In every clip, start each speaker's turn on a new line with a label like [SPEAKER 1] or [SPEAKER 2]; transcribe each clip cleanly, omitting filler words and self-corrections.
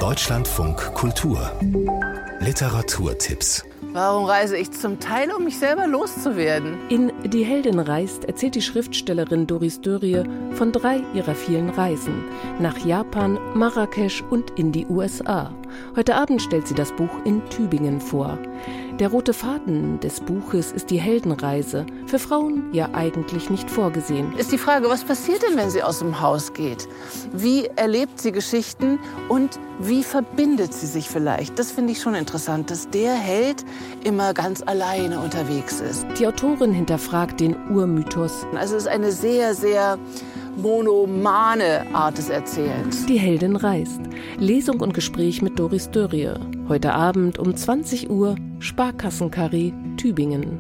[SPEAKER 1] Deutschlandfunk Kultur Literaturtipps.
[SPEAKER 2] Warum reise ich zum Teil, um mich selber loszuwerden?
[SPEAKER 3] In Die Heldin reist erzählt die Schriftstellerin Doris Dörrie von 3 ihrer vielen Reisen. Nach Japan, Marrakesch und in die USA. Heute Abend stellt sie das Buch in Tübingen vor. Der rote Faden des Buches ist die Heldenreise. Für Frauen ja eigentlich nicht vorgesehen.
[SPEAKER 2] Ist die Frage, was passiert denn, wenn sie aus dem Haus geht? Wie erlebt sie Geschichten und wie verbindet sie sich vielleicht? Das finde ich schon interessant, dass der Held immer ganz alleine unterwegs ist.
[SPEAKER 3] Die Autorin hinterfragt den Urmythos.
[SPEAKER 2] Also es ist eine sehr, sehr monomane Art des Erzählens.
[SPEAKER 3] Die Heldin reist. Lesung und Gespräch mit Doris Dörrie. Heute Abend um 20 Uhr, Sparkassenkarree, Tübingen.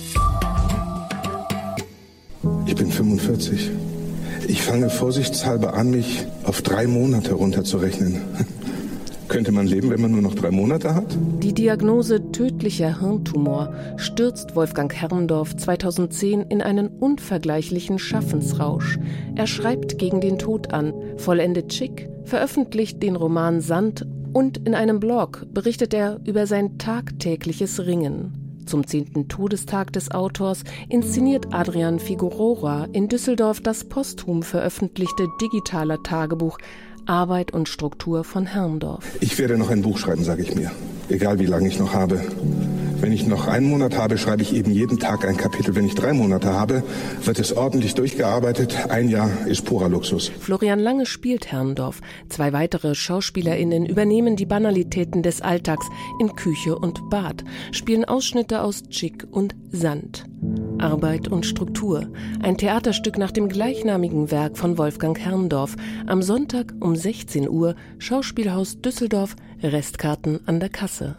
[SPEAKER 4] Ich bin 45. Ich fange vorsichtshalber an, mich auf 3 Monate runterzurechnen. Könnte man leben, wenn man nur noch 3 Monate hat?
[SPEAKER 3] Die Diagnose tödlicher Hirntumor stürzt Wolfgang Herrndorf 2010 in einen unvergleichlichen Schaffensrausch. Er schreibt gegen den Tod an, vollendet schick, veröffentlicht den Roman Sand und in einem Blog berichtet er über sein tagtägliches Ringen. Zum 10. Todestag des Autors inszeniert Adrian Figueroa in Düsseldorf das posthum veröffentlichte digitale Tagebuch Arbeit und Struktur von Herrndorf.
[SPEAKER 4] Ich werde noch ein Buch schreiben, sage ich mir. Egal wie lange ich noch habe. Wenn ich noch 1 Monat habe, schreibe ich eben jeden Tag ein Kapitel. Wenn ich 3 Monate habe, wird es ordentlich durchgearbeitet. 1 Jahr ist purer Luxus.
[SPEAKER 3] Florian Lange spielt Herrndorf. 2 weitere SchauspielerInnen übernehmen die Banalitäten des Alltags in Küche und Bad, spielen Ausschnitte aus Chick und Sand. Arbeit und Struktur. Ein Theaterstück nach dem gleichnamigen Werk von Wolfgang Herrndorf. Am Sonntag um 16 Uhr, Schauspielhaus Düsseldorf, Restkarten an der Kasse.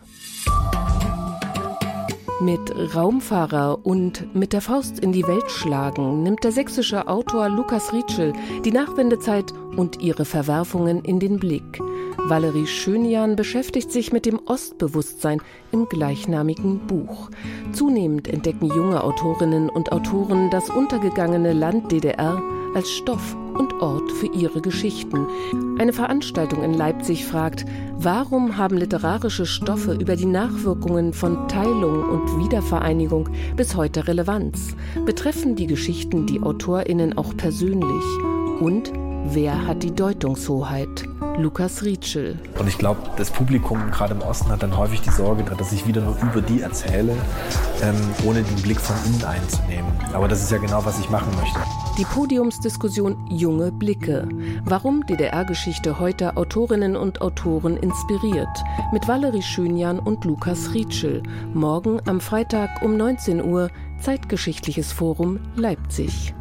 [SPEAKER 3] Mit Raumfahrer und mit der Faust in die Welt schlagen nimmt der sächsische Autor Lukas Rietschel die Nachwendezeit und ihre Verwerfungen in den Blick. Valerie Schönjan beschäftigt sich mit dem Ostbewusstsein im gleichnamigen Buch. Zunehmend entdecken junge Autorinnen und Autoren das untergegangene Land DDR als Stoff und Ort für ihre Geschichten. Eine Veranstaltung in Leipzig fragt, warum haben literarische Stoffe über die Nachwirkungen von Teilung und Wiedervereinigung bis heute Relevanz? Betreffen die Geschichten die AutorInnen auch persönlich? Und wer hat die Deutungshoheit? Lukas Rietschel.
[SPEAKER 5] Und ich glaube, das Publikum gerade im Osten hat dann häufig die Sorge, dass ich wieder nur über die erzähle, ohne den Blick von innen einzunehmen. Aber das ist ja genau, was ich machen möchte.
[SPEAKER 3] Die Podiumsdiskussion Junge Blicke. Warum DDR-Geschichte heute Autorinnen und Autoren inspiriert. Mit Valerie Schönjan und Lukas Rietschel. Morgen am Freitag um 19 Uhr, Zeitgeschichtliches Forum Leipzig.